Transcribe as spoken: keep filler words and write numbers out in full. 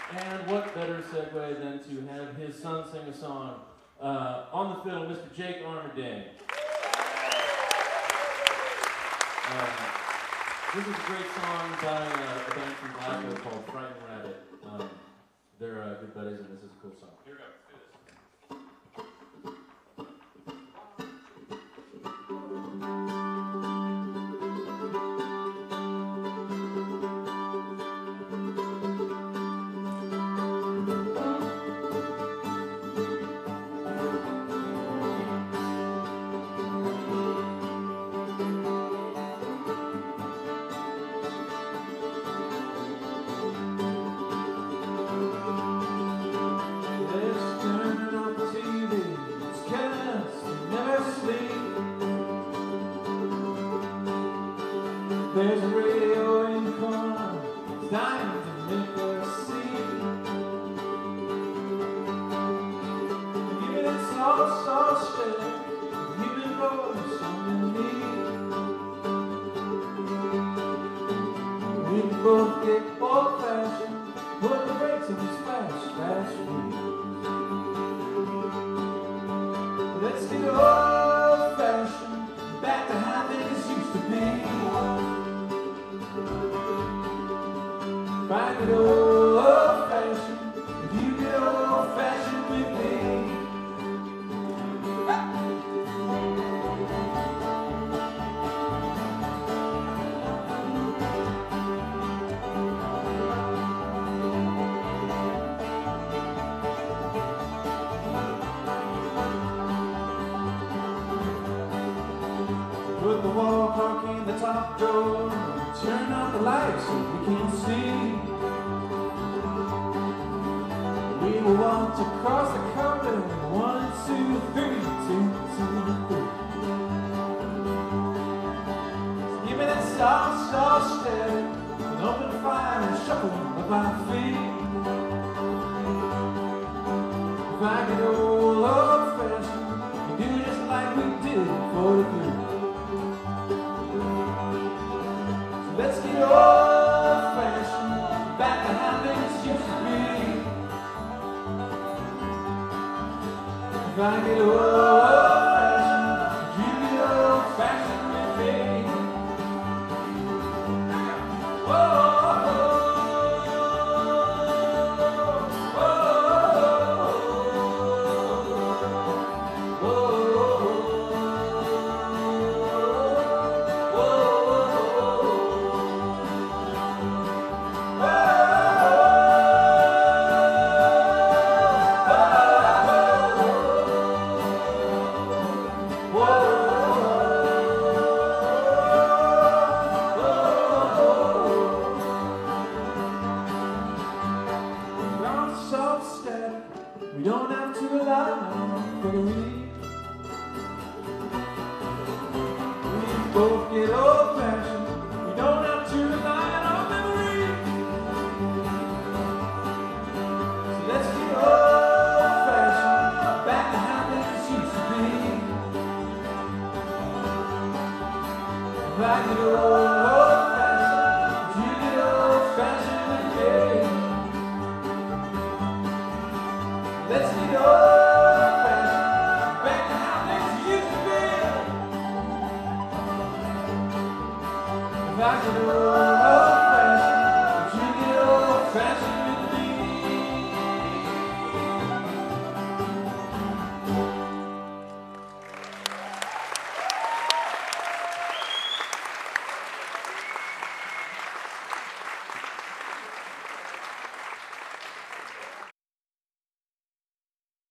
And what better segue than to have his son sing a song uh, on the fiddle, Mister Jake Armerdang. Uh, this is a great song by uh, a band from Glasgow called Frightened Rabbit. Um, they're uh, good buddies, and this is a cool song. Here we go. There's a radio in the corner, it's dying to make us see. Give it its soft, soft stare, human voice on me. We can both get old-fashioned, put the brakes on these fast, fast wheels. Let's get old-fashioned, back to how things used to be. Find it old-fashioned, if you get old-fashioned with me. Put the wall clock in the top drawer, turn on the lights so we can see. We will walk across the carpet, one, two, three, two, two, three. So give me that soft, soft step, an open fire and shuffle of my feet. If I get old, old-fashioned, we do just like we did for the three. So let's get old-fashioned, back to how things used to be. If I get old-fashioned, you get old-fashioned with me. Whoa. We don't have to rely on for the week. We both get old-fashioned. We don't have to rely on memory. So let's get old-fashioned, back to how things used to be. If I get old-fashioned, you get old-fashioned again. Let's get old.